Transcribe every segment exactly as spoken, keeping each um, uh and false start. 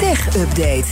Tech-update.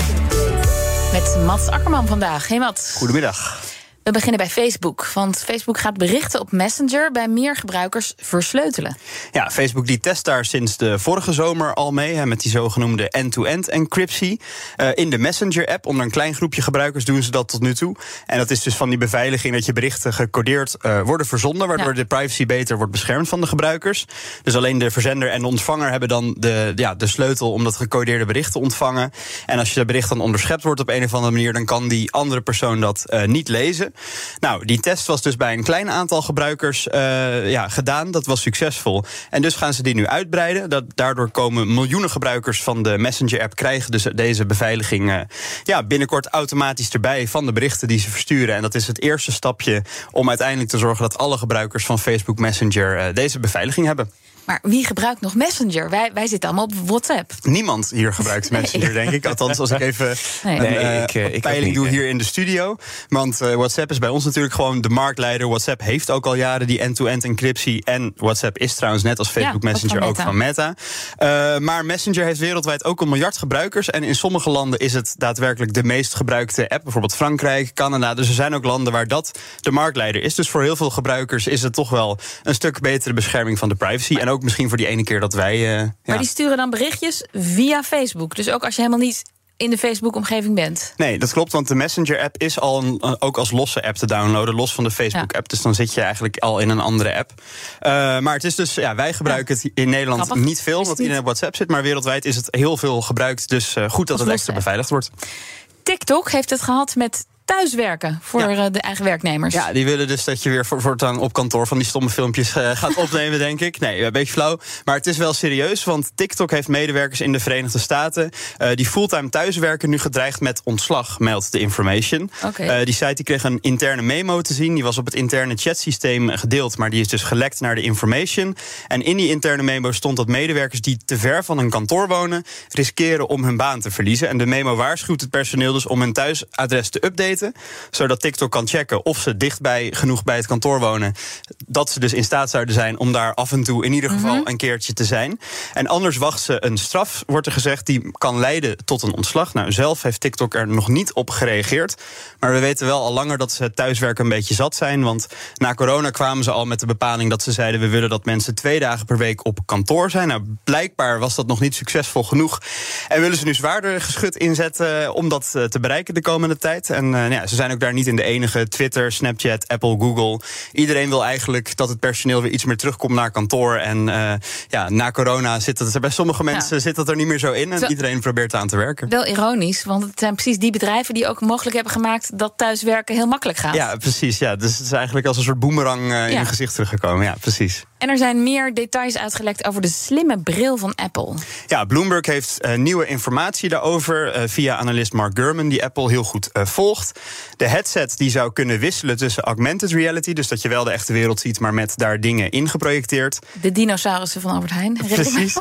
Met Mats Akkerman vandaag. Hey Mats. Goedemiddag. We beginnen bij Facebook, want Facebook gaat berichten op Messenger bij meer gebruikers versleutelen. Ja, Facebook die test daar sinds de vorige zomer al mee, hè, met die zogenoemde end-to-end encryptie. Uh, in de Messenger-app, onder een klein groepje gebruikers doen ze dat tot nu toe. En dat is dus van die beveiliging dat je berichten gecodeerd uh, worden verzonden, waardoor ja. de privacy beter wordt beschermd van de gebruikers. Dus alleen de verzender en de ontvanger hebben dan de, ja, de sleutel om dat gecodeerde bericht te ontvangen. En als je dat bericht dan onderschept wordt op een of andere manier, dan kan die andere persoon dat uh, niet lezen. Nou, die test was dus bij een klein aantal gebruikers uh, ja, gedaan. Dat was succesvol. En dus gaan ze die nu uitbreiden. Dat, daardoor komen miljoenen gebruikers van de Messenger-app krijgen dus deze beveiliging uh, ja, binnenkort automatisch erbij van de berichten die ze versturen. En dat is het eerste stapje om uiteindelijk te zorgen dat alle gebruikers van Facebook Messenger uh, deze beveiliging hebben. Maar wie gebruikt nog Messenger? Wij, wij zitten allemaal op WhatsApp. Niemand hier gebruikt Messenger, nee. denk ik. Althans, als ik even nee. een uh, ik, uh, ik peiling niet, doe hier in de studio. Want uh, WhatsApp is bij ons natuurlijk gewoon de marktleider. WhatsApp heeft ook al jaren die end-to-end encryptie. En WhatsApp is trouwens net als Facebook ja, Messenger ook van Meta. Ook van Meta. Uh, maar Messenger heeft wereldwijd ook een miljard gebruikers. En in sommige landen is het daadwerkelijk de meest gebruikte app. Bijvoorbeeld Frankrijk, Canada. Dus er zijn ook landen waar dat de marktleider is. Dus voor heel veel gebruikers is het toch wel een stuk betere bescherming van de privacy. Maar en ook misschien voor die ene keer dat wij... Uh, maar ja. die sturen dan berichtjes via Facebook. Dus ook als je helemaal niet in de Facebook-omgeving bent. Nee, dat klopt, want de Messenger-app is al een, ook als losse app te downloaden, los van de Facebook-app. Ja. Dus dan zit je eigenlijk al in een andere app. Uh, maar het is dus, ja, wij gebruiken ja. het in Nederland Grappig. niet veel, omdat iedereen op WhatsApp zit. Maar wereldwijd is het heel veel gebruikt. Dus uh, goed dat als het extra app. beveiligd wordt. TikTok heeft het gehad met thuiswerken voor ja. de eigen werknemers. Ja, die willen dus dat je weer voortaan op kantoor van die stomme filmpjes uh, gaat opnemen, denk ik. Nee, een beetje flauw. Maar het is wel serieus, want TikTok heeft medewerkers in de Verenigde Staten Uh, die fulltime thuiswerken nu gedreigd met ontslag, meldt de Information. Okay. Uh, die site die kreeg een interne memo te zien. Die was op het interne chatsysteem gedeeld, maar die is dus gelekt naar de Information. En in die interne memo stond dat medewerkers die te ver van hun kantoor wonen riskeren om hun baan te verliezen. En de memo waarschuwt het personeel dus om hun thuisadres te updaten, zodat TikTok kan checken of ze dichtbij genoeg bij het kantoor wonen, dat ze dus in staat zouden zijn om daar af en toe in ieder geval mm-hmm. een keertje te zijn. En anders wacht ze een straf, wordt er gezegd, die kan leiden tot een ontslag. Nou, zelf heeft TikTok er nog niet op gereageerd, maar we weten wel al langer dat ze het thuiswerken een beetje zat zijn, want na corona kwamen ze al met de bepaling dat ze zeiden, we willen dat mensen twee dagen per week op kantoor zijn. Nou, blijkbaar was dat nog niet succesvol genoeg en willen ze nu zwaarder geschut inzetten om dat te bereiken de komende tijd. En uh, ja, ze zijn ook daar niet in de enige. Twitter, Snapchat, Apple, Google. Iedereen wil eigenlijk dat het personeel weer iets meer terugkomt naar kantoor. En uh, ja, na corona zit het er bij sommige mensen ja. zit dat er niet meer zo in. En zo, iedereen probeert aan te werken. Wel ironisch, want het zijn precies die bedrijven die ook mogelijk hebben gemaakt dat thuiswerken heel makkelijk gaat. Ja, precies. Ja. Dus het is eigenlijk als een soort boemerang uh, in ja. je gezicht teruggekomen. Ja, precies. En er zijn meer details uitgelekt over de slimme bril van Apple. Ja, Bloomberg heeft uh, nieuwe informatie daarover uh, via analist Mark Gurman, die Apple heel goed uh, volgt. De headset die zou kunnen wisselen tussen augmented reality, dus dat je wel de echte wereld ziet, maar met daar dingen in geprojecteerd. De dinosaurussen van Albert Heijn. Precies.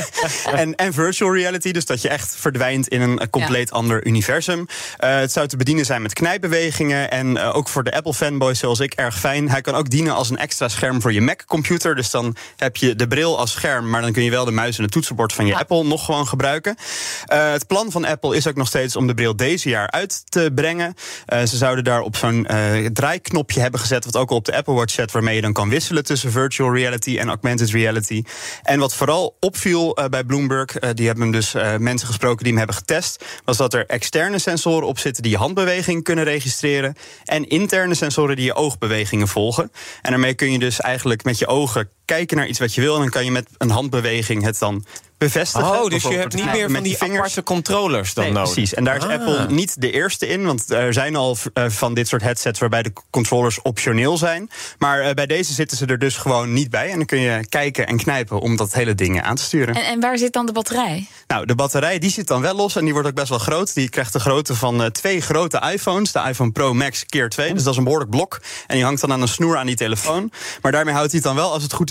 en, en virtual reality, dus dat je echt verdwijnt in een compleet ja. ander universum. Uh, het zou te bedienen zijn met knijpbewegingen en uh, ook voor de Apple-fanboys zoals ik erg fijn. Hij kan ook dienen als een extra scherm voor je Mac-computer. Dus dan heb je de bril als scherm, maar dan kun je wel de muis en het toetsenbord van je ja. Apple nog gewoon gebruiken. Uh, het plan van Apple is ook nog steeds om de bril deze jaar uit te brengen. Uh, ze zouden daar op zo'n uh, draaiknopje hebben gezet, wat ook al op de Apple Watch zet, waarmee je dan kan wisselen tussen virtual reality en augmented reality. En wat vooral opviel uh, bij Bloomberg, uh, die hebben dus uh, mensen gesproken die hem hebben getest, was dat er externe sensoren op zitten die je handbeweging kunnen registreren en interne sensoren die je oogbewegingen volgen. En daarmee kun je dus eigenlijk met je ogen kijken naar iets wat je wil en dan kan je met een handbeweging het dan bevestigen. Oh, dus je hebt niet meer van die aparte controllers dan nee, nodig. Precies, en daar is ah. Apple niet de eerste in, want er zijn al uh, van dit soort headsets waarbij de controllers optioneel zijn. Maar uh, bij deze zitten ze er dus gewoon niet bij en dan kun je kijken en knijpen om dat hele ding aan te sturen. En, en waar zit dan de batterij? Nou, de batterij die zit dan wel los en die wordt ook best wel groot. Die krijgt de grootte van uh, twee grote iPhones, de iPhone Pro Max keer twee, dus dat is een behoorlijk blok. En die hangt dan aan een snoer aan die telefoon. Maar daarmee houdt hij het dan wel, als het goed is,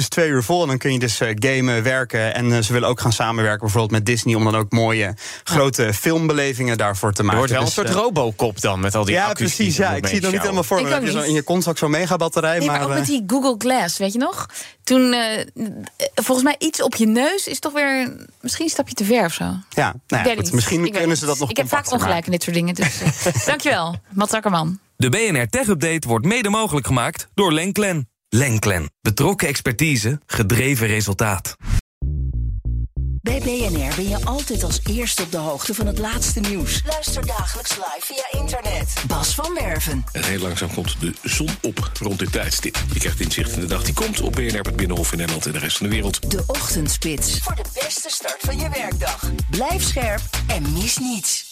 twee uur vol. En dan kun je dus uh, gamen, werken. En uh, ze willen ook gaan samenwerken bijvoorbeeld met Disney... om dan ook mooie, grote ja. filmbelevingen daarvoor te maken. Er wordt wel dus, een soort uh, Robocop dan, met al die ja, accu's. Precies, ja, precies. Ik zie het nog niet helemaal voor me. Dan heb je zo in je kont ook zo'n megabatterij. Nee, maar, maar ook uh, met die Google Glass, weet je nog? Toen, uh, volgens mij iets op je neus is toch weer... misschien een stapje te ver of zo. Ja, nou ja, goed, misschien ik kunnen ze dat nog. Ik heb vaak ongelijk in dit soort dingen. Dus, uh, dankjewel, Mats Akkerman. De B N R Tech Update wordt mede mogelijk gemaakt door Lenklen. Lenklen. Betrokken expertise, gedreven resultaat. Bij B N R ben je altijd als eerste op de hoogte van het laatste nieuws. Luister dagelijks live via internet. Bas van Werven. En heel langzaam komt de zon op rond dit tijdstip. Je krijgt inzicht in de dag die komt op B N R, het Binnenhof in Nederland en de rest van de wereld. De Ochtendspits. Voor de beste start van je werkdag. Blijf scherp en mis niets.